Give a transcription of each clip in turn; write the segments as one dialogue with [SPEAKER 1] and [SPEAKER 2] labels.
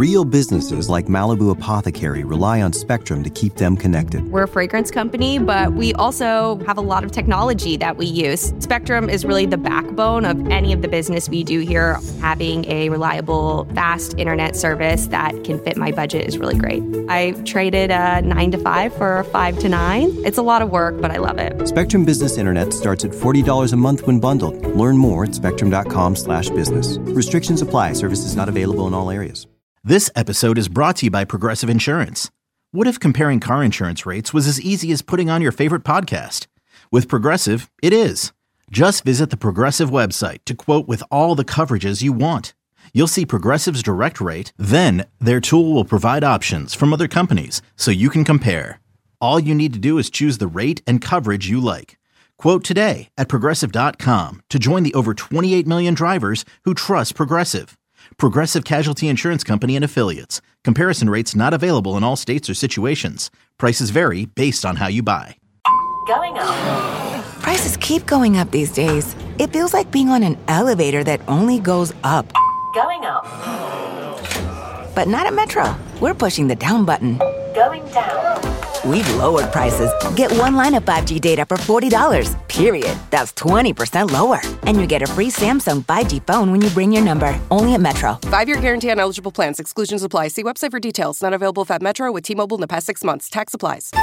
[SPEAKER 1] Real businesses like Malibu Apothecary rely on Spectrum to keep them connected.
[SPEAKER 2] We're a fragrance company, but we also have a lot of technology that we use. Spectrum is really the backbone of any of the business we do here. Having a reliable, fast internet service that can fit my budget is really great. I traded a 9 to 5 for a 5 to 9. It's a lot of work, but I love it.
[SPEAKER 1] Spectrum Business Internet starts at $40 a month when bundled. Learn more at spectrum.com/business. Restrictions apply. Services not available in all areas.
[SPEAKER 3] This episode is brought to you by Progressive Insurance. What if comparing car insurance rates was as easy as putting on your favorite podcast? With Progressive, it is. Just visit the Progressive website to quote with all the coverages you want. You'll see Progressive's direct rate, then their tool will provide options from other companies so you can compare. All you need to do is choose the rate and coverage you like. Quote today at Progressive.com to join the over 28 million drivers who trust Progressive. Progressive Casualty Insurance Company and Affiliates. Comparison rates not available in all states or situations. Prices vary based on how you buy.
[SPEAKER 4] Going up.
[SPEAKER 5] Prices keep going up these days. It feels like being on an elevator that only goes up.
[SPEAKER 4] Going up.
[SPEAKER 5] But not at Metro. We're pushing the down button.
[SPEAKER 4] Going down.
[SPEAKER 5] We've lowered prices. Get one line of 5G data for $40, period. That's 20% lower. And you get a free Samsung 5G phone when you bring your number. Only at Metro.
[SPEAKER 6] 5-year guarantee on eligible plans. Exclusions apply. See website for details. Not available at Metro with T-Mobile in the past 6 months. Tax applies.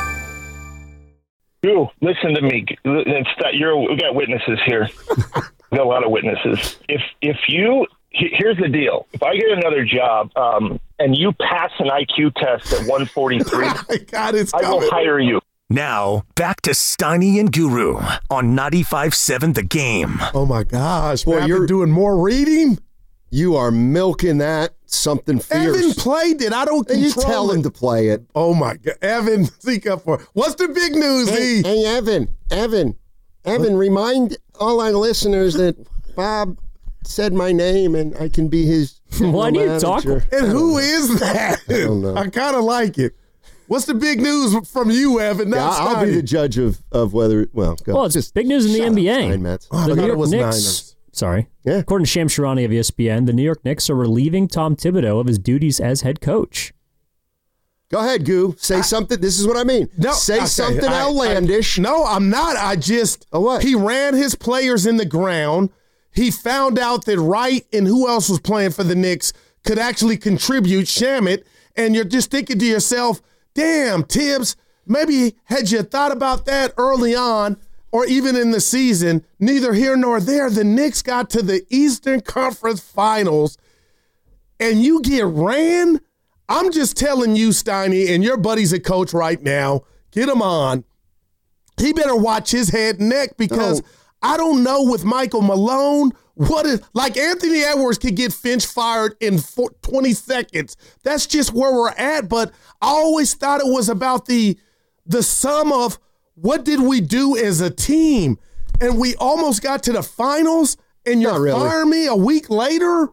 [SPEAKER 7] You listen to me. We got witnesses here. We got a lot of witnesses. Here's the deal. If I get another job and you pass an IQ test at 143, I will hire you.
[SPEAKER 8] Now, back to Steiny and Guru on 95.7 The Game.
[SPEAKER 9] Oh, my gosh. Boy, you're doing more reading?
[SPEAKER 10] You are milking that something fierce.
[SPEAKER 9] Evan played it. I don't control
[SPEAKER 10] you tell him to play it.
[SPEAKER 9] Oh, my God. Evan, speak up for it. What's the big news, E?
[SPEAKER 10] Hey, Evan, remind all our listeners that Bob said my name and I can be his
[SPEAKER 11] Why do you talk?
[SPEAKER 9] And who is that?
[SPEAKER 10] I don't know.
[SPEAKER 9] I kind of like it. What's the big news from you, Evan?
[SPEAKER 10] I'll be the judge of whether, go.
[SPEAKER 11] Well, it's just big news in the NBA.
[SPEAKER 9] Oh,
[SPEAKER 11] the New York Knicks.
[SPEAKER 9] Niners.
[SPEAKER 11] Sorry.
[SPEAKER 10] Yeah.
[SPEAKER 11] According to Shams Charania of ESPN, the New York Knicks are relieving Tom Thibodeau of his duties as head coach.
[SPEAKER 10] Go ahead, Goo. Say something. This is what I mean.
[SPEAKER 9] No,
[SPEAKER 10] something outlandish.
[SPEAKER 9] No, I'm not.
[SPEAKER 10] What?
[SPEAKER 9] He ran his players in the ground. He found out that Wright and who else was playing for the Knicks could actually contribute, Shamet, and you're just thinking to yourself, damn, Tibbs, maybe had you thought about that early on or even in the season, neither here nor there, the Knicks got to the Eastern Conference Finals and you get ran? I'm just telling you, Steiny, and your buddy's a coach right now, get him on. He better watch his head and neck because I don't know with Michael Malone like Anthony Edwards could get Finch fired in 20 seconds. That's just where we're at. But I always thought it was about the sum of what did we do as a team? And we almost got to the finals and you're firing me a week later?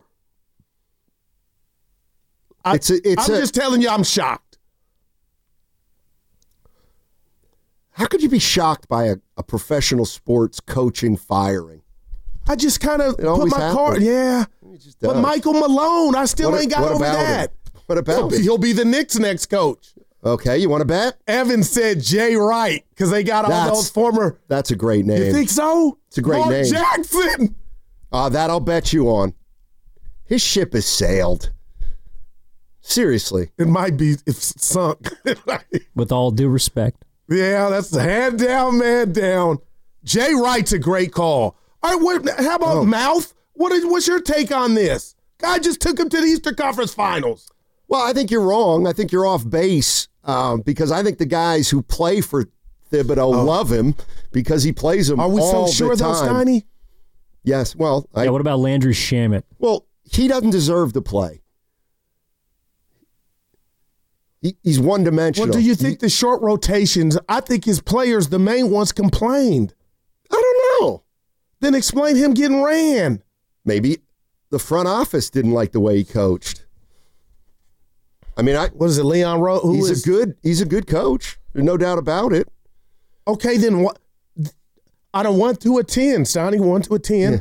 [SPEAKER 9] I'm just telling you I'm shocked.
[SPEAKER 10] How could you be shocked by a professional sports coaching firing?
[SPEAKER 9] I just kind of put my card. Yeah. But Michael Malone, I still ain't got over that.
[SPEAKER 10] What about
[SPEAKER 9] He'll be the Knicks' next coach.
[SPEAKER 10] Okay, you want to bet?
[SPEAKER 9] Evan said Jay Wright because they got all those former.
[SPEAKER 10] That's a great name.
[SPEAKER 9] You think so?
[SPEAKER 10] It's a great
[SPEAKER 9] Mark
[SPEAKER 10] name.
[SPEAKER 9] Jackson.
[SPEAKER 10] That I'll bet you on. His ship has sailed. Seriously.
[SPEAKER 9] It might be sunk.
[SPEAKER 11] With all due respect.
[SPEAKER 9] Yeah, that's the hand down, man down. Jay Wright's a great call. All right, how about Mouth? What's your take on this? Guy just took him to the Eastern Conference Finals.
[SPEAKER 10] Well, I think you're wrong. I think you're off base because I think the guys who play for Thibodeau love him because he plays them all the time.
[SPEAKER 9] Are we so sure, though, Steiny?
[SPEAKER 10] Yes. Well,
[SPEAKER 11] what about Landry Shamet?
[SPEAKER 10] Well, he doesn't deserve to play. He's one-dimensional.
[SPEAKER 9] Well, do you think the short rotations, I think his players, the main ones, complained.
[SPEAKER 10] I don't know.
[SPEAKER 9] Then explain him getting ran.
[SPEAKER 10] Maybe the front office didn't like the way he coached. I mean, what is it, Leon Rose? He's a good coach. There's no doubt about it.
[SPEAKER 9] Okay, then what? Out of 1 to a 10, Sonny, 1 to a 10,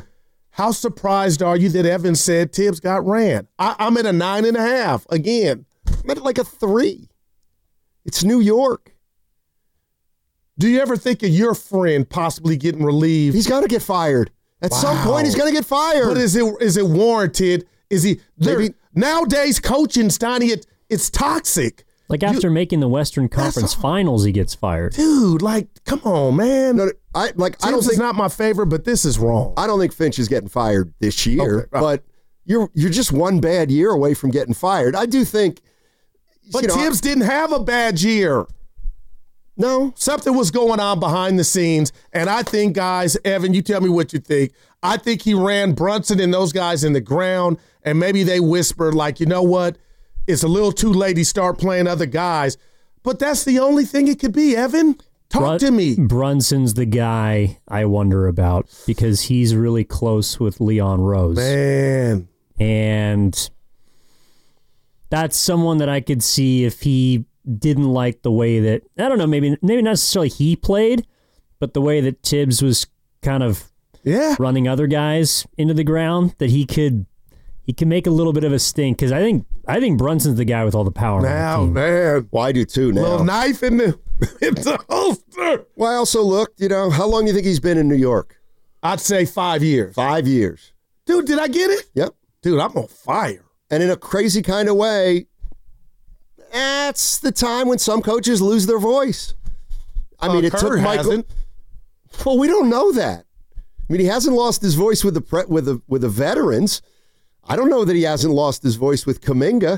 [SPEAKER 9] How surprised are you that Evan said Tibbs got ran? I'm at a 9.5 again.
[SPEAKER 10] I'm at like a 3. It's New York.
[SPEAKER 9] Do you ever think of your friend possibly getting relieved?
[SPEAKER 10] He's got to get fired. At some point, he's going to get fired.
[SPEAKER 9] But is it warranted? Is he nowadays coaching, Steiny? It's toxic.
[SPEAKER 11] Like after making the Western Conference Finals, he gets fired.
[SPEAKER 9] Dude, like, come on, man.
[SPEAKER 10] No, I don't
[SPEAKER 9] think it's not my favorite, but this is wrong.
[SPEAKER 10] I don't think Finch is getting fired this year, but you're just one bad year away from getting fired. I do think.
[SPEAKER 9] But Tibbs didn't have a bad year.
[SPEAKER 10] No.
[SPEAKER 9] Something was going on behind the scenes, and I think, guys, Evan, you tell me what you think. I think he ran Brunson and those guys in the ground, and maybe they whispered, like, you know what? It's a little too late to start playing other guys. But that's the only thing it could be, Evan. Talk to me.
[SPEAKER 11] Brunson's the guy I wonder about because he's really close with Leon Rose.
[SPEAKER 9] Man.
[SPEAKER 11] And that's someone that I could see if he didn't like the way that, I don't know, maybe not necessarily he played, but the way that Tibbs was kind of running other guys into the ground, that he can make a little bit of a stink, because I think Brunson's the guy with all the power.
[SPEAKER 9] Now, man.
[SPEAKER 10] Well, I do too now.
[SPEAKER 9] Little knife in the holster.
[SPEAKER 10] Well, I also looked, how long do you think he's been in New York?
[SPEAKER 9] I'd say 5 years.
[SPEAKER 10] 5 years.
[SPEAKER 9] Dude, did I get it?
[SPEAKER 10] Yep.
[SPEAKER 9] Dude, I'm on fire.
[SPEAKER 10] And in a crazy kind of way, that's the time when some coaches lose their voice. I mean, it took Michael.
[SPEAKER 9] Hasn't.
[SPEAKER 10] Well, we don't know that. I mean, he hasn't lost his voice with the veterans. I don't know that he hasn't lost his voice with Kuminga.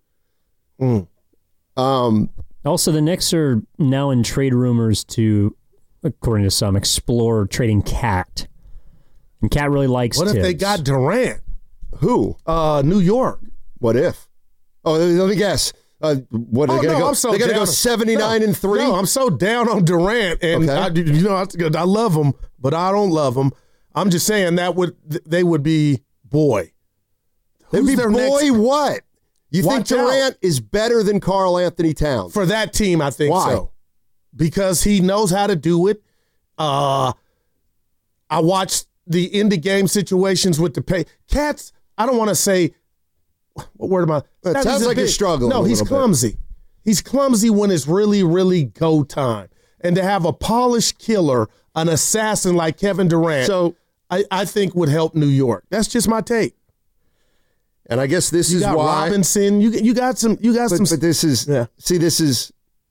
[SPEAKER 11] Also, the Knicks are now in trade rumors to, according to some, explore trading Cat. And Cat really likes
[SPEAKER 9] What
[SPEAKER 11] Tibbs.
[SPEAKER 9] if they got Durant?
[SPEAKER 10] Who?
[SPEAKER 9] New York.
[SPEAKER 10] What if? Oh, let me guess. What are they going to go? They're going to go 79-3.
[SPEAKER 9] No, I'm so down on Durant, and I love him, but I don't love him. I'm just saying they would be boy.
[SPEAKER 10] They'd be boy
[SPEAKER 9] next?
[SPEAKER 10] What? You think Durant is better than Karl Anthony Towns?
[SPEAKER 9] For that team, I think so. Because he knows how to do it. I watched the end-of-game situations with the Cats. I don't want to say, what word am I?
[SPEAKER 10] It sounds like you're struggling.
[SPEAKER 9] No, he's clumsy. He's clumsy when it's really, really go time. And to have a polished killer, an assassin like Kevin Durant, I think would help New York. That's just my take.
[SPEAKER 10] And I guess this is why
[SPEAKER 9] Robinson. You got some.
[SPEAKER 10] But this is this is.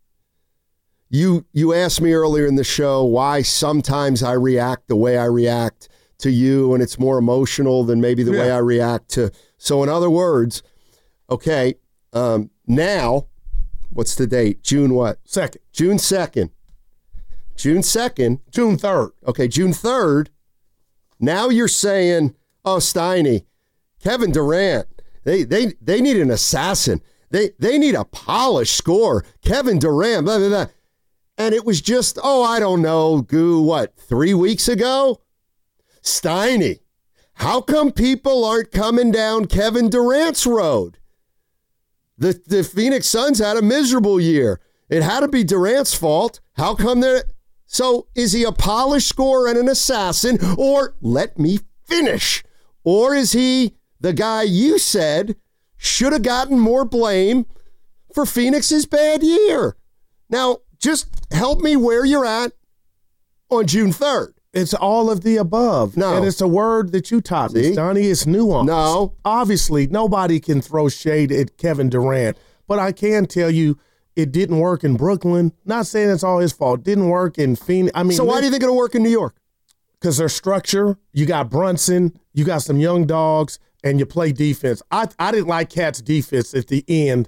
[SPEAKER 10] You asked me earlier in the show why sometimes I react the way I react to you, and it's more emotional than maybe the way I react to. So in other words, okay, now, what's the date? June what?
[SPEAKER 9] 2nd.
[SPEAKER 10] June 2nd. June 2nd.
[SPEAKER 9] June 3rd.
[SPEAKER 10] Okay, June 3rd. Now you're saying, oh, Steiny, Kevin Durant, they need an assassin. They need a polished scorer. Kevin Durant, blah, blah, blah. And it was just, I don't know, what, 3 weeks ago? Steiny, how come people aren't coming down Kevin Durant's road? The Phoenix Suns had a miserable year. It had to be Durant's fault. How come they're... So is he a polished scorer and an assassin? Or, let me finish, or is he the guy you said should have gotten more blame for Phoenix's bad year? Now, just help me where you're at on June 3rd.
[SPEAKER 9] It's all of the above.
[SPEAKER 10] No.
[SPEAKER 9] And it's a word that you taught me, Donnie. It's nuance.
[SPEAKER 10] No.
[SPEAKER 9] Obviously, nobody can throw shade at Kevin Durant, but I can tell you it didn't work in Brooklyn. Not saying it's all his fault. Didn't work in Phoenix. I mean,
[SPEAKER 10] so why do you think it'll work in New York?
[SPEAKER 9] Because their structure, you got Brunson, you got some young dogs, and you play defense. I didn't like Cat's defense at the end.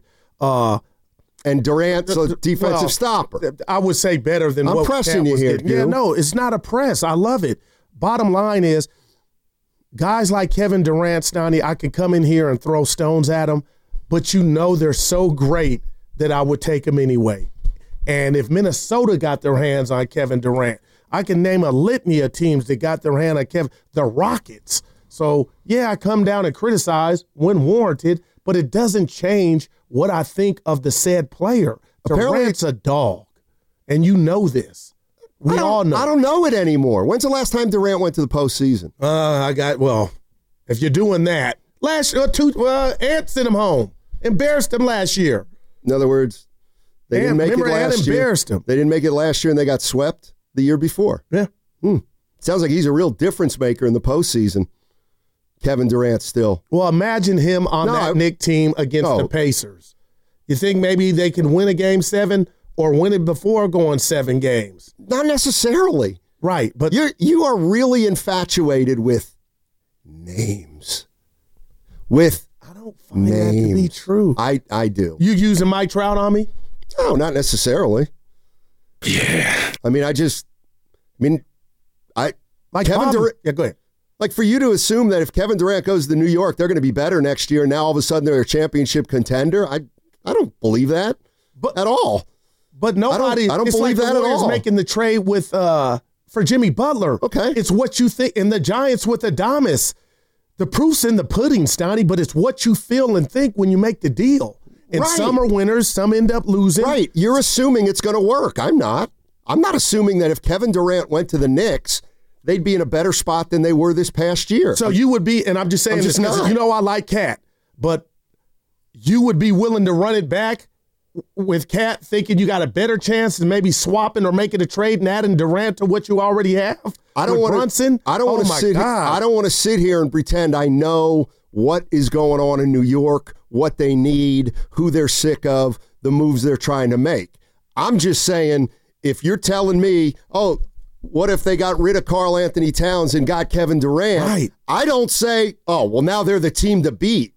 [SPEAKER 10] And Durant's a defensive stopper.
[SPEAKER 9] I would say better than what
[SPEAKER 10] pressing
[SPEAKER 9] Cat
[SPEAKER 10] you
[SPEAKER 9] was
[SPEAKER 10] here,
[SPEAKER 9] getting. Yeah, no, it's not a press. I love it. Bottom line is, guys like Kevin Durant, Stoney, I can come in here and throw stones at them, but you know they're so great that I would take them anyway. And if Minnesota got their hands on Kevin Durant, I can name a litany of teams that got their hand on Kevin. The Rockets. So, yeah, I come down and criticize when warranted, but it doesn't change what I think of the said player. Durant's a dog, and you know this. We all know.
[SPEAKER 10] I don't know it anymore. When's the last time Durant went to the postseason?
[SPEAKER 9] If you're doing that, last Ant sent him home. Embarrassed him last year.
[SPEAKER 10] In other words, they didn't make it last year.
[SPEAKER 9] Embarrassed him.
[SPEAKER 10] They didn't make it last year, and they got swept the year before.
[SPEAKER 9] Yeah.
[SPEAKER 10] Sounds like he's a real difference maker in the postseason. Kevin Durant still.
[SPEAKER 9] Well, imagine him on that Knicks team against the Pacers. You think maybe they can win a Game 7 or win it before going 7 games?
[SPEAKER 10] Not necessarily.
[SPEAKER 9] Right, but
[SPEAKER 10] you are really infatuated with names. With
[SPEAKER 9] I don't find that to be true.
[SPEAKER 10] I do.
[SPEAKER 9] You using Mike Trout on me?
[SPEAKER 10] No, not necessarily.
[SPEAKER 9] Yeah.
[SPEAKER 10] Kevin Durant.
[SPEAKER 9] Yeah, go ahead.
[SPEAKER 10] Like for you to assume that if Kevin Durant goes to New York, they're going to be better next year. And now all of a sudden they're a championship contender. I don't believe that at all.
[SPEAKER 9] But nobody.
[SPEAKER 10] I don't believe that at all.
[SPEAKER 9] Making the trade with for Jimmy Butler.
[SPEAKER 10] Okay,
[SPEAKER 9] it's what you think. And the Giants with Adamas. The proof's in the pudding, Stoney. But it's what you feel and think when you make the deal. And some are winners, some end up losing.
[SPEAKER 10] Right. You're assuming it's going to work. I'm not. I'm not assuming that if Kevin Durant went to the Knicks, they'd be in a better spot than they were this past year.
[SPEAKER 9] So you would be, and I'm just saying this because I like Cat, but you would be willing to run it back with Cat thinking you got a better chance than maybe swapping or making a trade and adding Durant to what you already have?
[SPEAKER 10] I don't want
[SPEAKER 9] Brunson?
[SPEAKER 10] I don't want to sit here and pretend I know what is going on in New York, what they need, who they're sick of, the moves they're trying to make. I'm just saying, if you're telling me, what if they got rid of Karl Anthony Towns and got Kevin Durant?
[SPEAKER 9] Right.
[SPEAKER 10] I don't say, now they're the team to beat.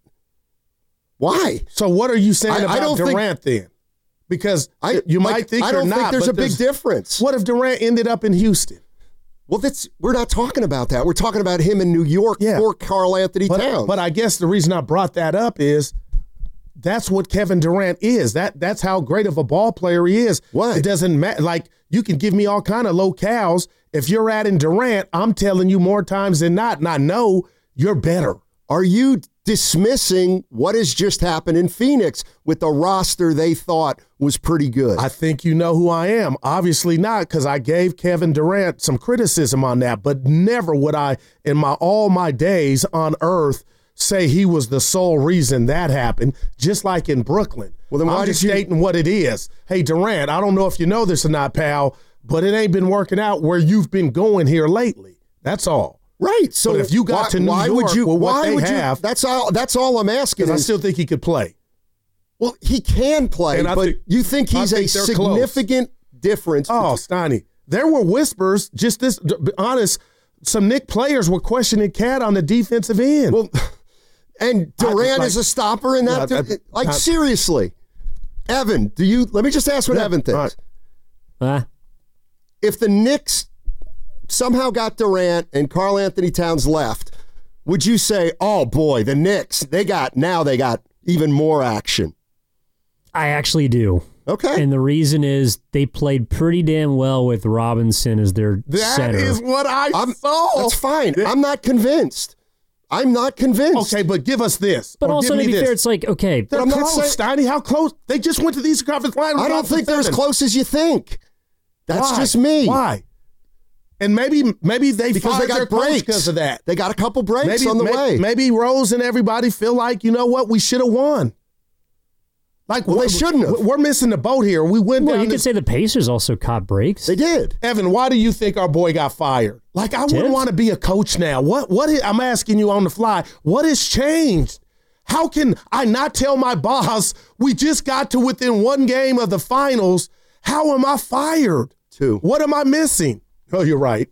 [SPEAKER 10] Why?
[SPEAKER 9] So what are you saying about Durant then? Because you might think
[SPEAKER 10] I don't
[SPEAKER 9] you're
[SPEAKER 10] think
[SPEAKER 9] not,
[SPEAKER 10] there's a big difference.
[SPEAKER 9] What if Durant ended up in Houston?
[SPEAKER 10] Well, we're not talking about that. We're talking about him in New York for Karl Anthony Towns.
[SPEAKER 9] But I guess the reason I brought that up is that's what Kevin Durant is. That's how great of a ball player he is.
[SPEAKER 10] What?
[SPEAKER 9] It doesn't matter. Like, you can give me all kind of locales. If you're adding Durant, I'm telling you more times than not, and I know you're better.
[SPEAKER 10] Are you dismissing what has just happened in Phoenix with the roster they thought was pretty good?
[SPEAKER 9] I think you know who I am. Obviously not, because I gave Kevin Durant some criticism on that, but never would I, in all my days on earth, say he was the sole reason that happened, just like in Brooklyn.
[SPEAKER 10] Well, then why
[SPEAKER 9] I'm just stating what it is. Hey, Durant, I don't know if you know this or not, pal, but it ain't been working out where you've been going here lately. That's all.
[SPEAKER 10] Right. So
[SPEAKER 9] but if you got to New York with what they have,
[SPEAKER 10] that's all I'm asking.
[SPEAKER 9] Because I still think he could play.
[SPEAKER 10] Well, he can play, but you think he's a significant difference?
[SPEAKER 9] Oh, Stoney. There were whispers, just this, to be honest, some Knicks players were questioning Cat on the defensive end.
[SPEAKER 10] Well, and Durant is a stopper in that. Seriously. Evan, let me just ask what Evan thinks. If the Knicks somehow got Durant and Karl Anthony Towns left, would you say, oh boy, the Knicks, they got even more action?
[SPEAKER 11] I actually do.
[SPEAKER 10] Okay.
[SPEAKER 11] And the reason is they played pretty damn well with Robinson as their center.
[SPEAKER 9] That is what I saw.
[SPEAKER 10] That's fine. I'm not convinced.
[SPEAKER 9] Okay, but give us this.
[SPEAKER 11] But also, to be fair, it's like, okay.
[SPEAKER 9] They're close, Steiny. How close? They just went to the Eastern Conference Finals.
[SPEAKER 10] I don't think they're as close as you think. That's just me.
[SPEAKER 9] Why? And maybe they fired their coach because of that.
[SPEAKER 10] They got a couple breaks on the way.
[SPEAKER 9] Maybe Rose and everybody feel like, you know what, we should have won. Like,
[SPEAKER 10] they shouldn't have.
[SPEAKER 9] We're missing the boat here. We went down.
[SPEAKER 11] You could say the Pacers also caught breaks.
[SPEAKER 10] They did.
[SPEAKER 9] Evan, why do you think our boy got fired? Like, I wouldn't want to be a coach now. I'm asking you on the fly, what has changed? How can I not tell my boss we just got to within one game of the finals? How am I fired?
[SPEAKER 10] 2.
[SPEAKER 9] What am I missing? Oh, you're right.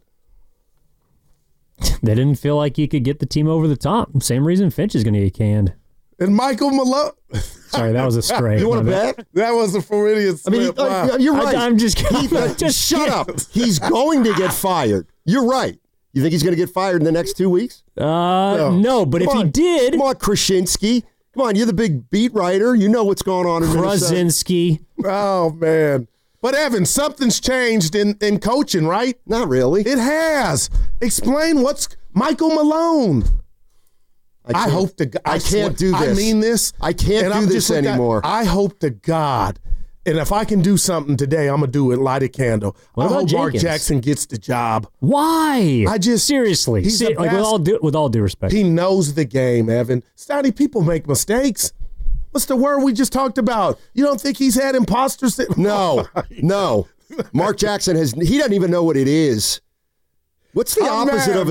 [SPEAKER 11] They didn't feel like you could get the team over the top. Same reason Finch is going to get canned.
[SPEAKER 9] And Michael Malone.
[SPEAKER 11] Sorry, that was a stray.
[SPEAKER 10] You want to bet?
[SPEAKER 9] That was a Floridian slip.
[SPEAKER 10] You're right.
[SPEAKER 11] I'm just kidding.
[SPEAKER 10] Just shut up. He's going to get fired. You're right. You think he's going to get fired in the next 2 weeks?
[SPEAKER 11] No, but if he did.
[SPEAKER 10] Come on, Krasinski. Come on, you're the big beat writer. You know what's going on in
[SPEAKER 11] Krasinski.
[SPEAKER 9] Oh, man. But, Evan, something's changed in coaching, right?
[SPEAKER 10] Not really.
[SPEAKER 9] It has. Explain what's Michael Malone. I hope to God.
[SPEAKER 10] I can't do this.
[SPEAKER 9] I mean this.
[SPEAKER 10] I can't do this anymore.
[SPEAKER 9] I hope to God And if I can do something today, I'm going to do it, light a candle.
[SPEAKER 11] What
[SPEAKER 9] I
[SPEAKER 11] about
[SPEAKER 9] hope Mark
[SPEAKER 11] Jenkins?
[SPEAKER 9] Jackson gets the job.
[SPEAKER 11] Why?
[SPEAKER 9] Seriously.
[SPEAKER 11] He's like, with all due respect.
[SPEAKER 9] He knows the game, Evan. Stoney, people make mistakes. What's the word we just talked about? You don't think he's had imposters?
[SPEAKER 10] No. Mark Jackson he doesn't even know what it is. What's the opposite of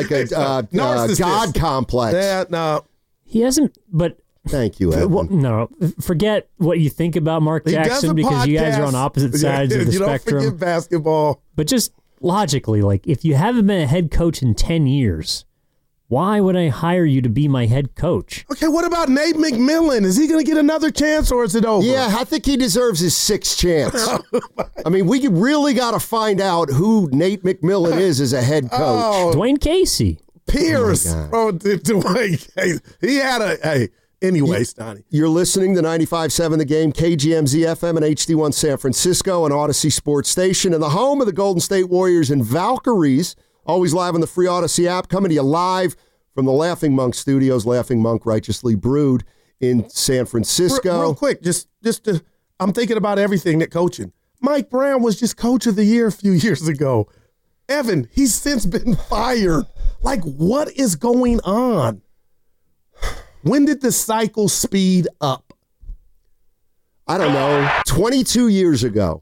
[SPEAKER 10] God complex?
[SPEAKER 9] Yeah, no.
[SPEAKER 11] He hasn't, but...
[SPEAKER 10] Thank you, Evan.
[SPEAKER 11] Well, no, forget what you think about Mark Jackson because you guys are on opposite sides of the spectrum.
[SPEAKER 9] You don't forget basketball.
[SPEAKER 11] But just logically, like, if you haven't been a head coach in 10 years, why would I hire you to be my head coach?
[SPEAKER 9] Okay, what about Nate McMillan? Is he going to get another chance or is it over?
[SPEAKER 10] Yeah, I think he deserves his sixth chance. I mean, we really got to find out who Nate McMillan is as a head coach.
[SPEAKER 11] Dwayne Casey.
[SPEAKER 9] Pierce. Dwayne Casey. He had a... Anyway, Stoney.
[SPEAKER 10] You're listening to 95.7 The Game, KGMZ FM and HD1 San Francisco, and Odyssey Sports Station, and the home of the Golden State Warriors and Valkyries. Always live on the free Odyssey app, coming to you live from the Laughing Monk Studios, Laughing Monk Righteously Brewed in San Francisco.
[SPEAKER 9] Real quick, I'm thinking about everything that coaching. Mike Brown was just coach of the year a few years ago. Evan, he's since been fired. Like, what is going on? When did the cycle speed up?
[SPEAKER 10] I don't know. 22 years ago.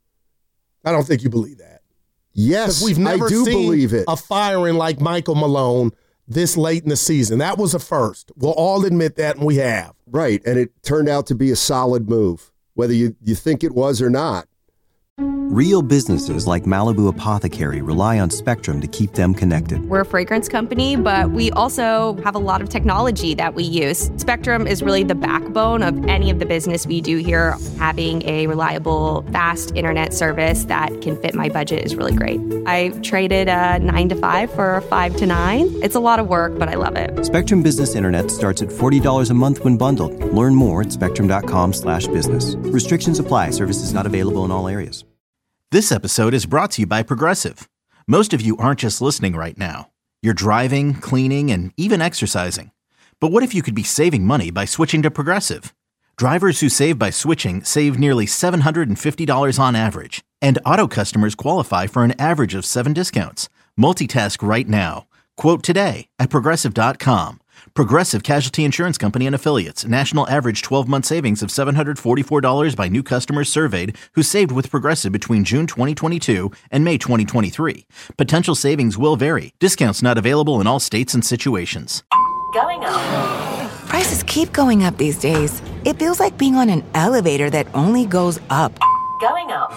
[SPEAKER 9] I don't think you believe that.
[SPEAKER 10] Yes,
[SPEAKER 9] we've never
[SPEAKER 10] I do
[SPEAKER 9] seen
[SPEAKER 10] believe it.
[SPEAKER 9] A firing like Michael Malone this late in the season. That was a first. We'll all admit that, and we have.
[SPEAKER 10] Right, and it turned out to be a solid move, whether you think it was or not.
[SPEAKER 1] Real businesses like Malibu Apothecary rely on Spectrum to keep them connected.
[SPEAKER 2] We're a fragrance company, but we also have a lot of technology that we use. Spectrum is really the backbone of any of the business we do here. Having a reliable, fast internet service that can fit my budget is really great. I traded a 9 to 5 for a 5 to 9. It's a lot of work, but I love it.
[SPEAKER 1] Spectrum Business Internet starts at $40 a month when bundled. Learn more at spectrum.com/business. Restrictions apply. Services not available in all areas.
[SPEAKER 3] This episode is brought to you by Progressive. Most of you aren't just listening right now. You're driving, cleaning, and even exercising. But what if you could be saving money by switching to Progressive? Drivers who save by switching save nearly $750 on average. And auto customers qualify for an average of 7 discounts. Multitask right now. Quote today at Progressive.com. Progressive Casualty Insurance Company and Affiliates. National average 12-month savings of $744 by new customers surveyed who saved with Progressive between June 2022 and May 2023. Potential savings will vary. Discounts not available in all states and situations.
[SPEAKER 4] Going up.
[SPEAKER 5] Prices keep going up these days. It feels like being on an elevator that only goes up.
[SPEAKER 4] Going up.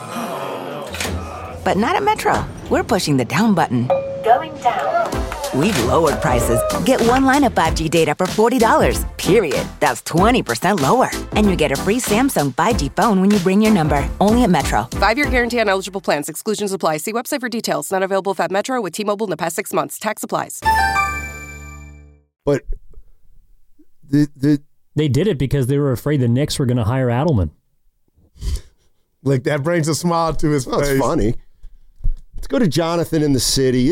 [SPEAKER 5] But not at Metro. We're pushing the down button.
[SPEAKER 4] Going down.
[SPEAKER 5] We've lowered prices. Get one line of 5G data for $40, period. That's 20% lower. And you get a free Samsung 5G phone when you bring your number. Only at Metro.
[SPEAKER 6] 5-year guarantee on eligible plans. Exclusions apply. See website for details. Not available if at Metro with T-Mobile in the past 6 months. Tax applies.
[SPEAKER 10] But
[SPEAKER 11] they did it because they were afraid the Knicks were going to hire Adelman.
[SPEAKER 9] Like, that brings a smile to his face.
[SPEAKER 10] It's funny. Let's go to Jonathan in the city.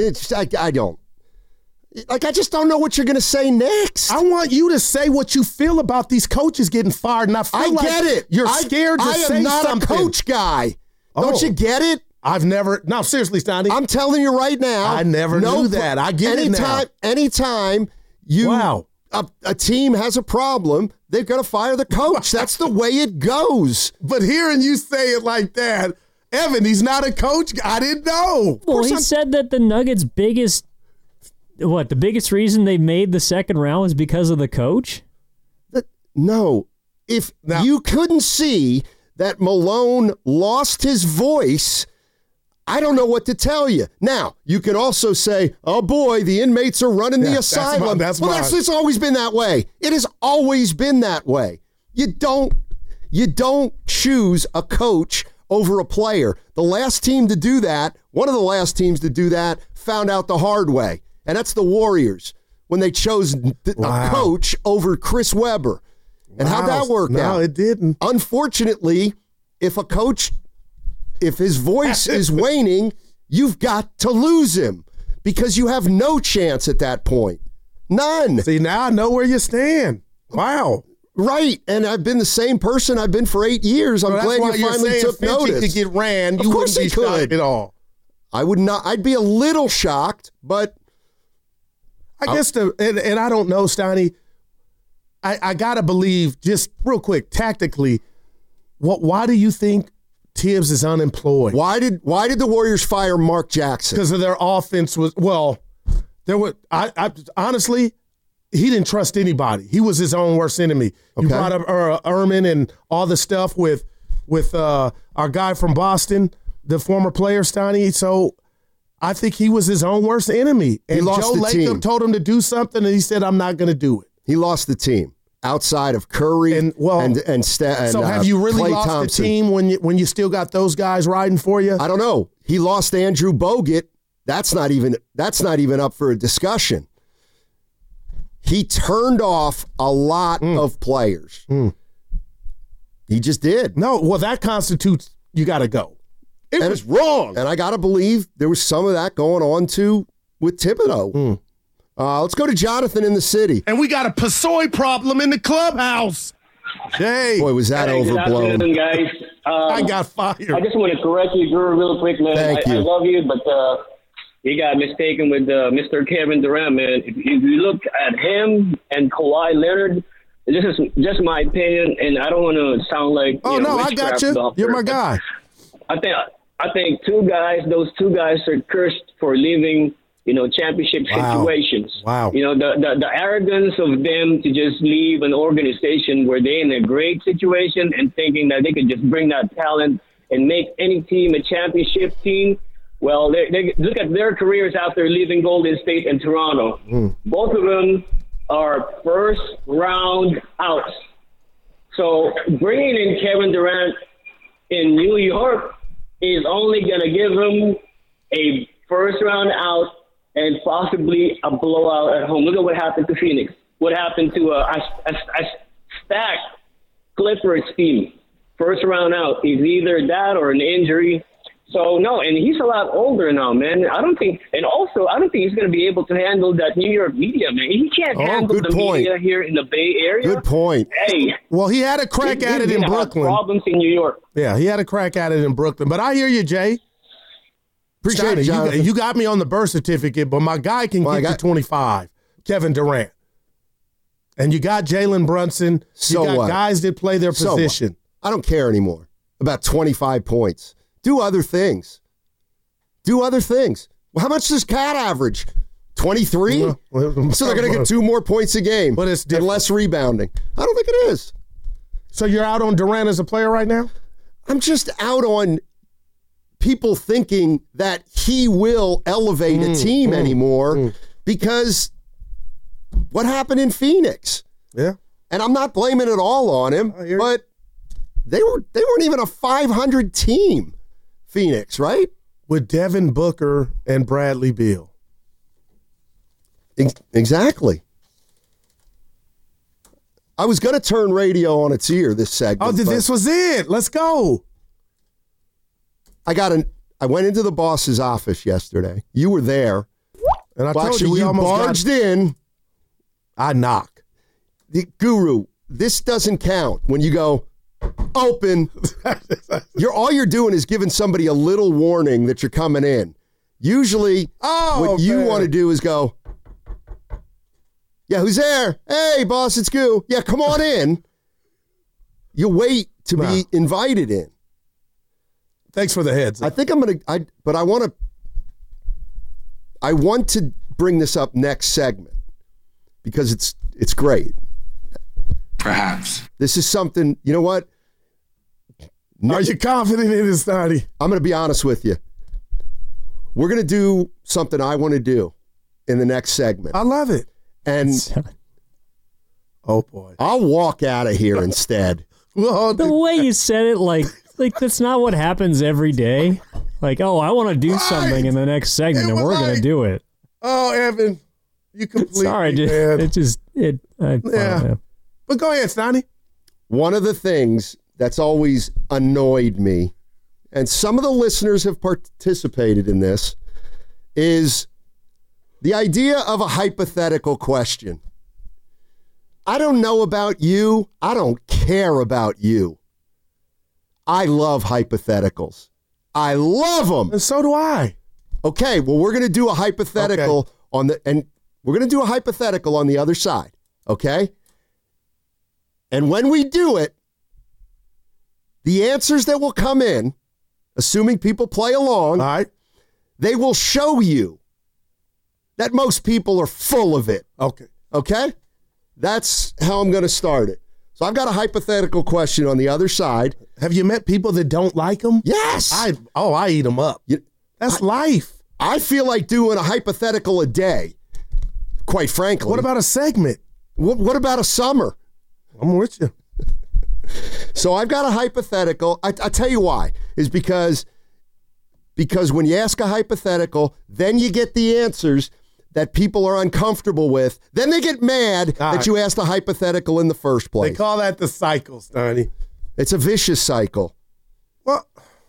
[SPEAKER 10] I just don't know what you're going to say next.
[SPEAKER 9] I want you to say what you feel about these coaches getting fired. And I
[SPEAKER 10] get it.
[SPEAKER 9] You're scared to say something. I am not
[SPEAKER 10] a coach guy. Don't you get it?
[SPEAKER 9] I've never. No, seriously, Stoney.
[SPEAKER 10] I'm telling you right now.
[SPEAKER 9] I never knew that. I get it now.
[SPEAKER 10] Anytime a team has a problem, they've got to fire the coach. That's the way it goes.
[SPEAKER 9] But hearing you say it like that, Evan, he's not a coach. I didn't know.
[SPEAKER 11] Well, he said that the Nuggets' biggest reason they made the second round was because of the coach?
[SPEAKER 10] No. If you couldn't see that Malone lost his voice, I don't know what to tell you. Now, you can also say, oh boy, the inmates are running the asylum. It's always been that way. It has always been that way. You don't choose a coach over a player. The last team to do that, one of the last teams to do that, found out the hard way. And that's the Warriors when they chose a coach over Chris Webber. And how'd that work out?
[SPEAKER 9] No, it didn't.
[SPEAKER 10] Unfortunately, if his voice is waning, you've got to lose him because you have no chance at that point. None.
[SPEAKER 9] See, now I know where you stand. Wow.
[SPEAKER 10] Right, and I've been the same person I've been for 8 years. I'm glad you finally took notice.
[SPEAKER 9] Could get ran. You wouldn't be shocked at all.
[SPEAKER 10] I would not. I'd be a little shocked, but
[SPEAKER 9] I guess and I don't know, Steiny. I gotta believe, just real quick, tactically, why do you think Tibbs is unemployed?
[SPEAKER 10] Why did the Warriors fire Mark Jackson?
[SPEAKER 9] Because of their offense I honestly, he didn't trust anybody. He was his own worst enemy. Okay. You brought up Ehrman and all the stuff with our guy from Boston, the former player, Steiny. So I think he was his own worst enemy. And
[SPEAKER 10] he lost
[SPEAKER 9] Joe Lacob told him to do something, and he said, I'm not going to do it.
[SPEAKER 10] He lost the team outside of Curry and
[SPEAKER 9] so have you really
[SPEAKER 10] Klay
[SPEAKER 9] lost
[SPEAKER 10] Thompson.
[SPEAKER 9] the team when you still got those guys riding for you?
[SPEAKER 10] I don't know. He lost Andrew Bogut. That's not even up for a discussion. He turned off a lot of players. He just did.
[SPEAKER 9] No, well, that constitutes you got to go. It was wrong.
[SPEAKER 10] And I got to believe there was some of that going on, too, with Thibodeau. Let's go to Jonathan in the city.
[SPEAKER 9] And we got a Pasoy problem in the clubhouse. Jay.
[SPEAKER 10] Boy, was that overblown.
[SPEAKER 12] Good afternoon, guys.
[SPEAKER 9] I got fired.
[SPEAKER 12] I just want to correct you, Drew, real quick, man.
[SPEAKER 10] Thank you.
[SPEAKER 12] I love you, but you got mistaken with Mr. Kevin Durant, man. If you look at him and Kawhi Leonard, this is just my opinion, and I don't want to sound like
[SPEAKER 9] I got you. You're my guy.
[SPEAKER 12] I think those two guys are cursed for leaving, championship situations.
[SPEAKER 9] Wow.
[SPEAKER 12] The arrogance of them to just leave an organization where they're in a great situation and thinking that they could just bring that talent and make any team a championship team. Well, they look at their careers after leaving Golden State and Toronto. Both of them are first round outs. So bringing in Kevin Durant in New York is only going to give him a first round out and possibly a blowout at home. Look at what happened to Phoenix. What happened to a stacked Clippers team. First round out is either that or an injury. So, no, and he's a lot older now, man. I don't think he's going to be able to handle that New York media, man. He can't handle the media here in the Bay Area.
[SPEAKER 10] Good point.
[SPEAKER 12] Hey.
[SPEAKER 9] Well, he had a crack at it in Brooklyn.
[SPEAKER 12] Problems in New York.
[SPEAKER 9] Yeah, he had a crack at it in Brooklyn. But I hear you, Jay.
[SPEAKER 10] Appreciate it, Jonathan.
[SPEAKER 9] You got me on the birth certificate, but my guy can get to 25, Kevin Durant. And you got Jalen Brunson.
[SPEAKER 10] So
[SPEAKER 9] you got
[SPEAKER 10] what?
[SPEAKER 9] Guys that play their position.
[SPEAKER 10] I don't care anymore about 25 points. Do other things. Well, how much does Cat average? 23? So they're going to get 2 more points a game.
[SPEAKER 9] But it's
[SPEAKER 10] and less rebounding. I don't think it is.
[SPEAKER 9] So you're out on Durant as a player right now?
[SPEAKER 10] I'm just out on people thinking that he will elevate a team anymore because what happened in Phoenix?
[SPEAKER 9] Yeah.
[SPEAKER 10] And I'm not blaming it all on him, but they weren't even a 500 team, Phoenix, right?
[SPEAKER 9] With Devin Booker and Bradley Beal.
[SPEAKER 10] Exactly. I was going to turn radio on its ear this segment.
[SPEAKER 9] Oh, this was it. Let's go.
[SPEAKER 10] I went into the boss's office yesterday. You were there.
[SPEAKER 9] And I told you,
[SPEAKER 10] you barged in.
[SPEAKER 9] I knock.
[SPEAKER 10] The Guru, this doesn't count when you go open. All you're doing is giving somebody a little warning that you're coming in. Usually, what you want to do is go, yeah, who's there? Hey, boss, it's Goo. Yeah, come on in. You wait to be invited in.
[SPEAKER 9] Thanks for the heads.
[SPEAKER 10] I think I want to bring this up next segment because it's great.
[SPEAKER 13] Perhaps.
[SPEAKER 10] This is something, you know what?
[SPEAKER 9] Are you confident in this, Donnie?
[SPEAKER 10] I'm going to be honest with you. We're going to do something I want to do in the next segment.
[SPEAKER 9] I love it.
[SPEAKER 10] And
[SPEAKER 9] oh boy,
[SPEAKER 10] I'll walk out of here instead.
[SPEAKER 11] Well, the way you said it, like that's not what happens every day. Like, I want to do something in the next segment, and we're going to do it.
[SPEAKER 9] Oh, Evan, you completely.
[SPEAKER 11] Sorry, dude.
[SPEAKER 9] Yeah. But go ahead, Stoney.
[SPEAKER 10] One of the things that's always annoyed me, and some of the listeners have participated in this, is the idea of a hypothetical question. I don't know about you. I don't care about you. I love hypotheticals. I love them.
[SPEAKER 9] And so do I.
[SPEAKER 10] Okay, well, we're going to do a hypothetical on the other side, okay? And when we do it, the answers that will come in, assuming people play along,
[SPEAKER 9] all right,
[SPEAKER 10] they will show you that most people are full of it.
[SPEAKER 9] Okay.
[SPEAKER 10] Okay? That's how I'm going to start it. So I've got a hypothetical question on the other side.
[SPEAKER 9] Have you met people that don't like them?
[SPEAKER 10] Yes.
[SPEAKER 9] I eat them up. That's life.
[SPEAKER 10] I feel like doing a hypothetical a day, quite frankly.
[SPEAKER 9] What about a segment?
[SPEAKER 10] What about a summer?
[SPEAKER 9] I'm with you.
[SPEAKER 10] So I've got a hypothetical. I tell you why. Is because when you ask a hypothetical, then you get the answers that people are uncomfortable with. Then they get mad that you asked a hypothetical in the first place.
[SPEAKER 9] They call that the cycle, Steiny.
[SPEAKER 10] It's a vicious cycle.
[SPEAKER 9] What?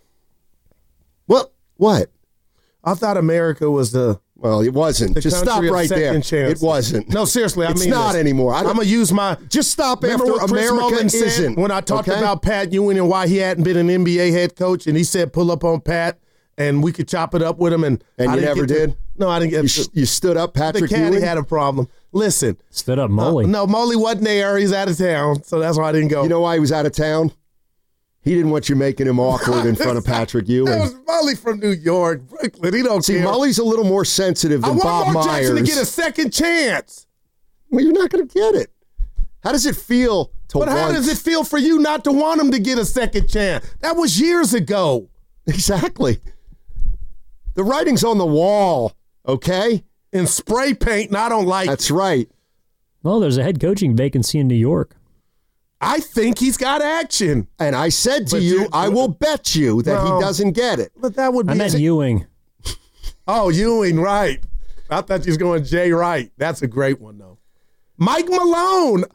[SPEAKER 10] I
[SPEAKER 9] thought America was
[SPEAKER 10] Well, it wasn't. Just stop right there.
[SPEAKER 9] Chances.
[SPEAKER 10] It wasn't.
[SPEAKER 9] No, seriously,
[SPEAKER 10] it's not anymore. I'm
[SPEAKER 9] going to use my...
[SPEAKER 10] Just stop
[SPEAKER 9] after
[SPEAKER 10] America isn't.
[SPEAKER 9] When I talked about Pat Ewing and why he hadn't been an NBA head coach, and he said pull up on Pat, and we could chop it up with him. And
[SPEAKER 10] you never did?
[SPEAKER 9] No, I didn't get
[SPEAKER 10] You stood up Patrick
[SPEAKER 9] Ewing? The caddy
[SPEAKER 10] Ewing?
[SPEAKER 9] had a problem. Listen.
[SPEAKER 11] Stood up Molly.
[SPEAKER 9] No, Molly wasn't there. He's out of town, so that's why I didn't go.
[SPEAKER 10] You know why he was out of town? He didn't want you making him awkward in front of Patrick Ewing.
[SPEAKER 9] That was Molly from New York, Brooklyn. He don't care.
[SPEAKER 10] Molly's a little more sensitive than Bob Myers.
[SPEAKER 9] I want Mark Jackson to get a second chance.
[SPEAKER 10] Well, you're not going to get it. How does it feel to
[SPEAKER 9] But how does it feel for you not to want him to get a second chance? That was years ago.
[SPEAKER 10] Exactly. The writing's on the wall, okay?
[SPEAKER 9] In spray paint, and I don't like
[SPEAKER 10] That's right.
[SPEAKER 11] Well, there's a head coaching vacancy in New York.
[SPEAKER 9] I think he's got action.
[SPEAKER 10] And I said to you, I will bet you that he doesn't get it.
[SPEAKER 9] But that would be...
[SPEAKER 11] I meant Ewing.
[SPEAKER 9] Oh, Ewing, right. I thought you was going Jay Wright. That's a great one, though. Mike Malone.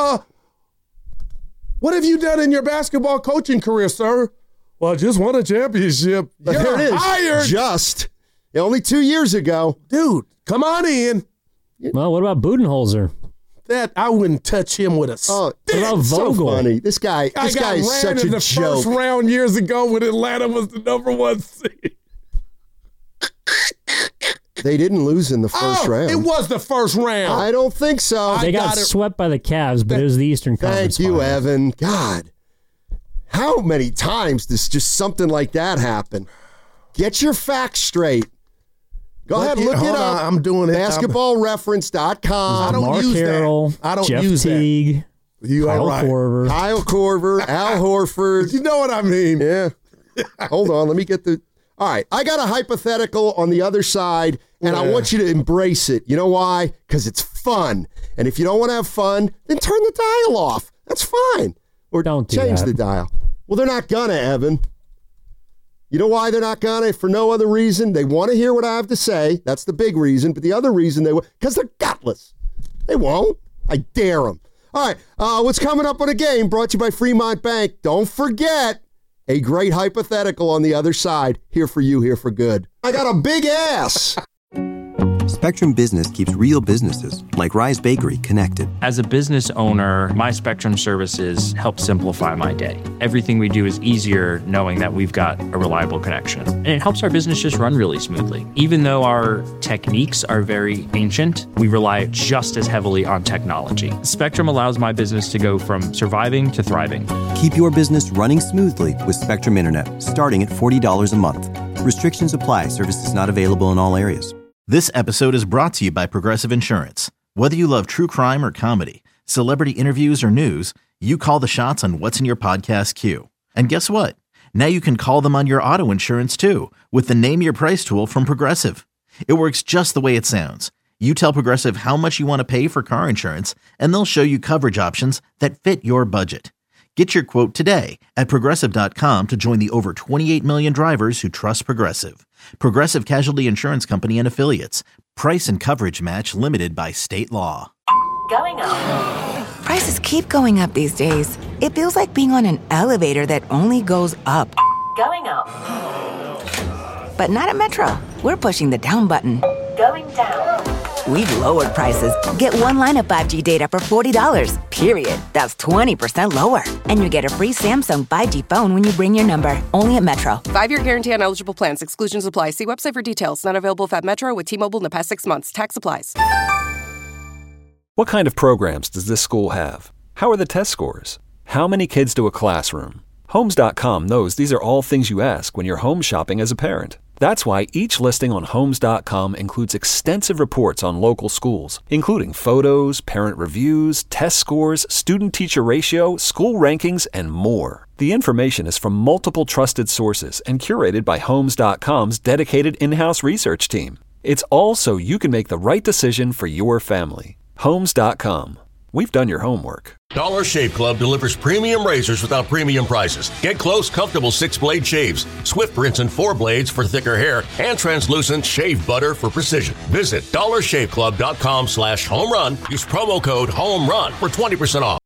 [SPEAKER 9] What have you done in your basketball coaching career, sir? Well, I just won a championship.
[SPEAKER 10] But
[SPEAKER 9] You're
[SPEAKER 10] there it is.
[SPEAKER 9] hired.
[SPEAKER 10] Just. Only 2 years ago.
[SPEAKER 9] Dude, come on in.
[SPEAKER 11] Well, what about Budenholzer?
[SPEAKER 9] That I wouldn't touch him with a stick.
[SPEAKER 11] What about
[SPEAKER 10] So
[SPEAKER 11] Vogel?
[SPEAKER 10] funny. This guy is such a
[SPEAKER 9] in the
[SPEAKER 10] joke.
[SPEAKER 9] first round years ago when Atlanta was the #1 seed.
[SPEAKER 10] They didn't lose in the first round.
[SPEAKER 9] It was the first round.
[SPEAKER 10] I don't think so.
[SPEAKER 11] They got swept by the Cavs, but it was the Eastern Conference.
[SPEAKER 10] Thank you,
[SPEAKER 11] Finals.
[SPEAKER 10] Evan. God, how many times does just something like that happen? Get your facts straight. Go ahead, look it up.
[SPEAKER 9] I'm doing it.
[SPEAKER 10] Basketballreference.com.
[SPEAKER 9] I don't
[SPEAKER 11] Mark
[SPEAKER 9] use
[SPEAKER 11] Harrell,
[SPEAKER 9] that. I don't
[SPEAKER 11] Jeff
[SPEAKER 9] use
[SPEAKER 11] Teague,
[SPEAKER 9] that. You are
[SPEAKER 11] Kyle
[SPEAKER 9] right.
[SPEAKER 11] Korver.
[SPEAKER 10] Kyle Korver, Al Horford.
[SPEAKER 9] You know what I mean.
[SPEAKER 10] Yeah. Hold on. Let me get the... All right. I got a hypothetical on the other side, and I want you to embrace it. You know why? Because it's fun. And if you don't want to have fun, then turn the dial off. That's fine. Or
[SPEAKER 11] Don't do
[SPEAKER 10] change
[SPEAKER 11] that.
[SPEAKER 10] the dial. Well, they're not gonna, Evan. You know why they're not gonna? For no other reason. They want to hear what I have to say. That's the big reason. But the other reason they will, because they're gutless. They won't. I dare them. All right. What's coming up on a game brought to you by Fremont Bank. Don't forget a great hypothetical on the other side. Here for you, here for good. I got a big ass.
[SPEAKER 1] Spectrum Business keeps real businesses, like Rise Bakery, connected.
[SPEAKER 14] As a business owner, my Spectrum services help simplify my day. Everything we do is easier knowing that we've got a reliable connection. And it helps our business just run really smoothly. Even though our techniques are very ancient, we rely just as heavily on technology. Spectrum allows my business to go from surviving to thriving.
[SPEAKER 1] Keep your business running smoothly with Spectrum Internet, starting at $40 a month. Restrictions apply. Services not available in all areas.
[SPEAKER 3] This episode is brought to you by Progressive Insurance. Whether you love true crime or comedy, celebrity interviews or news, you call the shots on what's in your podcast queue. And guess what? Now you can call them on your auto insurance too with the Name Your Price tool from Progressive. It works just the way it sounds. You tell Progressive how much you want to pay for car insurance, and they'll show you coverage options that fit your budget. Get your quote today at Progressive.com to join the over 28 million drivers who trust Progressive. Progressive Casualty Insurance Company and Affiliates. Price and coverage match limited by state law.
[SPEAKER 4] Going up.
[SPEAKER 5] Prices keep going up these days. It feels like being on an elevator that only goes up.
[SPEAKER 4] Going up.
[SPEAKER 5] But not at Metro. We're pushing the down button.
[SPEAKER 4] Going down.
[SPEAKER 5] we've lowered prices. Get one line of 5G data for $40, period. That's 20% lower. And you get a free Samsung 5G phone when you bring your number. Only at Metro.
[SPEAKER 6] 5-year guarantee on eligible plans. Exclusions apply. See website for details. Not available at Metro with T-Mobile in the past 6 months. Tax applies.
[SPEAKER 15] What kind of programs does this school have? How are the test scores? How many kids do a classroom? Homes.com knows these are all things you ask when you're home shopping as a parent. That's why each listing on Homes.com includes extensive reports on local schools, including photos, parent reviews, test scores, student-teacher ratio, school rankings, and more. The information is from multiple trusted sources and curated by Homes.com's dedicated in-house research team. It's all so you can make the right decision for your family. Homes.com. We've done your homework.
[SPEAKER 16] Dollar Shave Club delivers premium razors without premium prices. Get close, comfortable 6-blade shaves, swift rinse and 4 blades for thicker hair, and translucent shave butter for precision. Visit dollarshaveclub.com/homerun. Use promo code HOMERUN for 20% off.